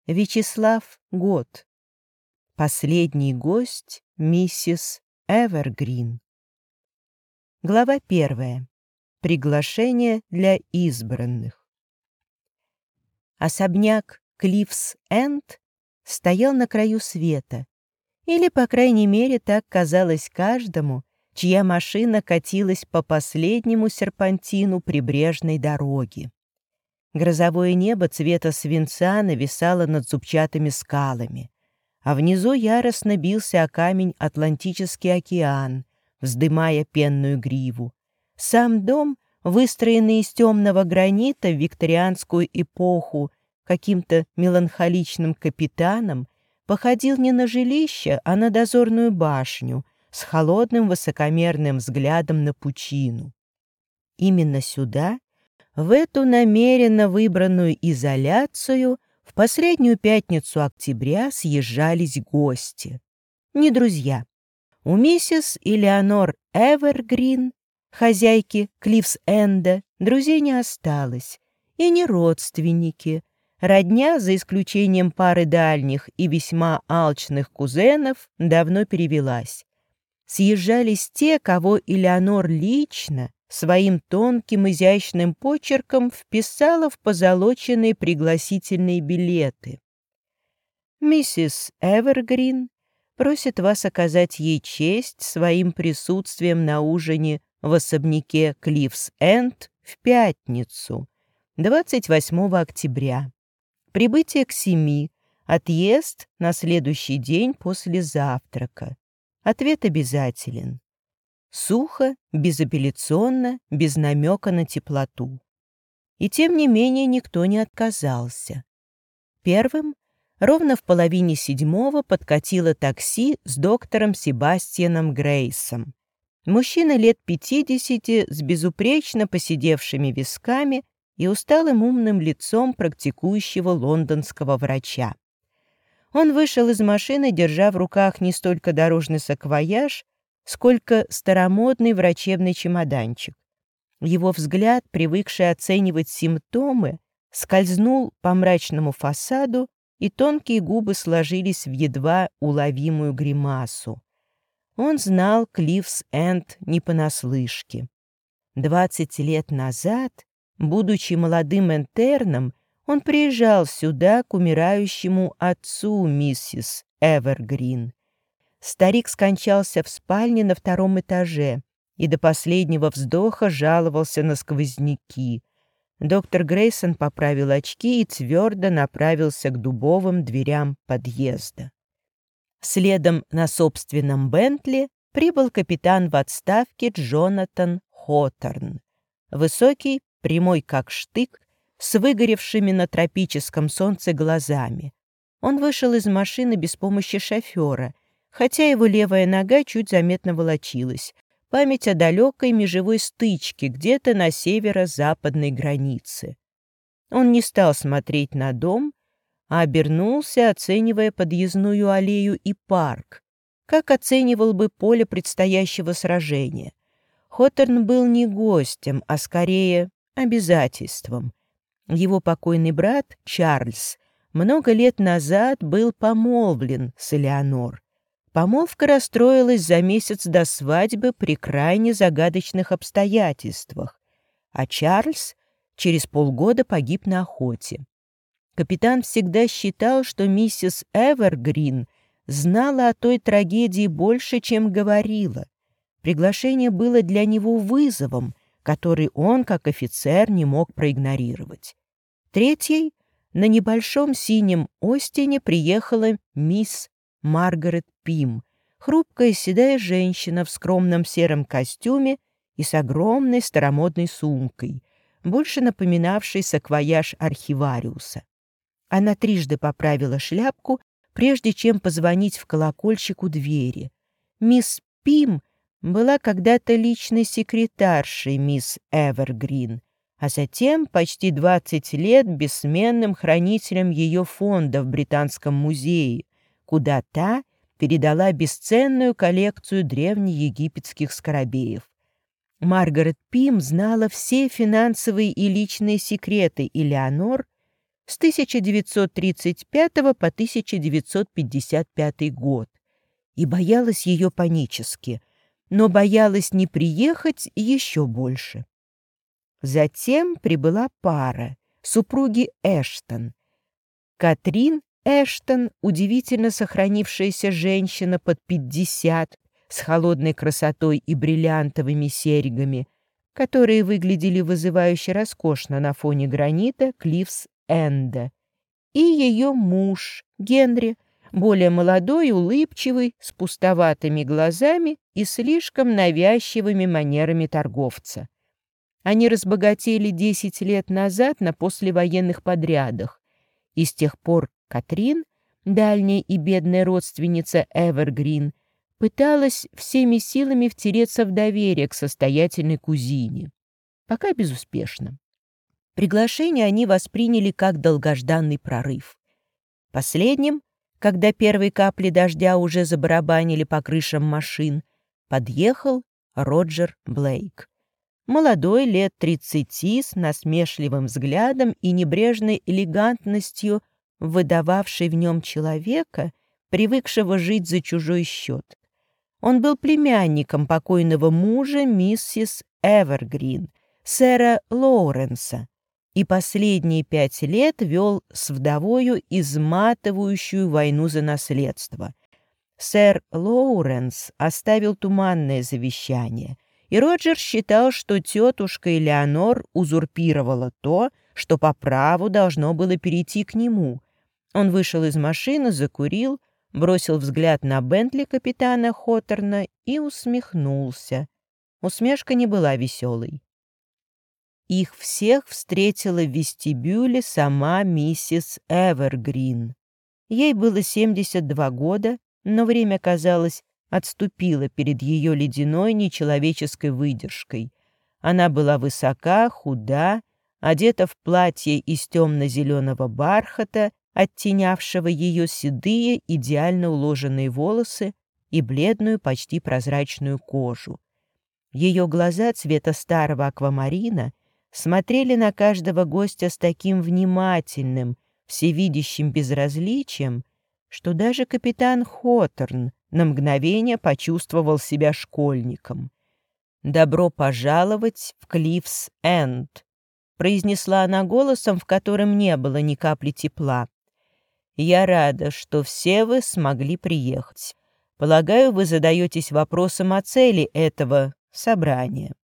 Вячеслав Гот. Последний гость миссис Эвергрин. Глава 1. Приглашение для избранных. Особняк Клиффс-Энд стоял на краю света, или, по крайней мере, так казалось каждому, чья машина катилась по последнему серпантину прибрежной дороги. Грозовое небо цвета свинца нависало над зубчатыми скалами, а внизу яростно бился о камень Атлантический океан, вздымая пенную гриву. Сам дом, выстроенный из темного гранита в викторианскую эпоху каким-то меланхоличным капитаном, походил не на жилище, а на дозорную башню с холодным высокомерным взглядом на пучину. Именно сюда, в эту намеренно выбранную изоляцию, в последнюю пятницу октября съезжались гости. Не друзья. У миссис Элеонор Эвергрин, хозяйки Клиффс-Энда, друзей не осталось, и не родственники. Родня, за исключением пары дальних и весьма алчных кузенов, давно перевелась. Съезжались те, кого Элеонор лично своим тонким изящным почерком вписала в позолоченные пригласительные билеты. Миссис Эвергрин просит вас оказать ей честь своим присутствием на ужине в особняке Клиффс-Энд в пятницу, 28 октября. Прибытие к 7, отъезд на следующий день после завтрака. Ответ обязателен. Сухо, безапелляционно, без намека на теплоту. И тем не менее никто не отказался. Первым, ровно в 6:30, подкатило такси с доктором Себастьяном Грейсом. Мужчина лет 50 с безупречно поседевшими висками и усталым умным лицом практикующего лондонского врача. Он вышел из машины, держа в руках не столько дорожный саквояж, сколько старомодный врачебный чемоданчик. Его взгляд, привыкший оценивать симптомы, скользнул по мрачному фасаду, и тонкие губы сложились в едва уловимую гримасу. Он знал Клиффс-Энд не понаслышке. 20 лет назад, будучи молодым интерном, он приезжал сюда к умирающему отцу миссис Эвергрин. Старик скончался в спальне на 2-м этаже и до последнего вздоха жаловался на сквозняки. Доктор Грейсон поправил очки и твердо направился к дубовым дверям подъезда. Следом на собственном Бентли прибыл капитан в отставке Джонатан Хоторн. Высокий, прямой как штык, с выгоревшими на тропическом солнце глазами. Он вышел из машины без помощи шофера, хотя его левая нога чуть заметно волочилась. Память о далекой межевой стычке где-то на северо-западной границе. Он не стал смотреть на дом, а обернулся, оценивая подъездную аллею и парк, как оценивал бы поле предстоящего сражения. Хоторн был не гостем, а скорее обязательством. Его покойный брат Чарльз много лет назад был помолвлен с Элеонор. Помолвка расстроилась за месяц до свадьбы при крайне загадочных обстоятельствах, а Чарльз через полгода погиб на охоте. Капитан всегда считал, что миссис Эвергрин знала о той трагедии больше, чем говорила. Приглашение было для него вызовом, который он, как офицер, не мог проигнорировать. Третьей на небольшом синем Остине приехала мисс Маргарет Пим, хрупкая седая женщина в скромном сером костюме и с огромной старомодной сумкой, больше напоминавшей саквояж архивариуса. Она трижды поправила шляпку, прежде чем позвонить в колокольчик у двери. Мисс Пим была когда-то личной секретаршей мисс Эвергрин, а затем почти 20 лет бессменным хранителем ее фонда в Британском музее, куда та передала бесценную коллекцию древнеегипетских скоробеев. Маргарет Пим знала все финансовые и личные секреты Элеонор, с 1935 по 1955 год и боялась ее панически, но боялась не приехать еще больше. Затем прибыла пара, супруги Эштон. Катрин Эштон, удивительно сохранившаяся женщина под 50, с холодной красотой и бриллиантовыми серьгами, которые выглядели вызывающе роскошно на фоне гранита Клиффс-Энда, и ее муж Генри, более молодой, улыбчивый, с пустоватыми глазами и слишком навязчивыми манерами торговца. Они разбогатели 10 лет назад на послевоенных подрядах, и с тех пор Катрин, дальняя и бедная родственница Эвергрин, пыталась всеми силами втереться в доверие к состоятельной кузине. Пока безуспешно. Приглашение они восприняли как долгожданный прорыв. Последним, когда первые капли дождя уже забарабанили по крышам машин, подъехал Роджер Блейк. Молодой, лет 30, с насмешливым взглядом и небрежной элегантностью, выдававший в нем человека, привыкшего жить за чужой счет. Он был племянником покойного мужа миссис Эвергрин, сэра Лоуренса, и последние 5 лет вел с вдовою изматывающую войну за наследство. Сэр Лоуренс оставил туманное завещание, и Роджер считал, что тетушка Элеонор узурпировала то, что по праву должно было перейти к нему. Он вышел из машины, закурил, бросил взгляд на Бентли капитана Хоторна и усмехнулся. Усмешка не была веселой. Их всех встретила в вестибюле сама миссис Эвергрин. Ей было 72 года, но время, казалось, отступила перед ее ледяной нечеловеческой выдержкой. Она была высока, худа, одета в платье из темно-зеленого бархата, оттенявшего ее седые, идеально уложенные волосы и бледную, почти прозрачную кожу. Ее глаза цвета старого аквамарина смотрели на каждого гостя с таким внимательным, всевидящим безразличием, что даже капитан Хоторн на мгновение почувствовал себя школьником. «Добро пожаловать в Клиффс-Энд», — произнесла она голосом, в котором не было ни капли тепла. «Я рада, что все вы смогли приехать. Полагаю, вы задаетесь вопросом о цели этого собрания».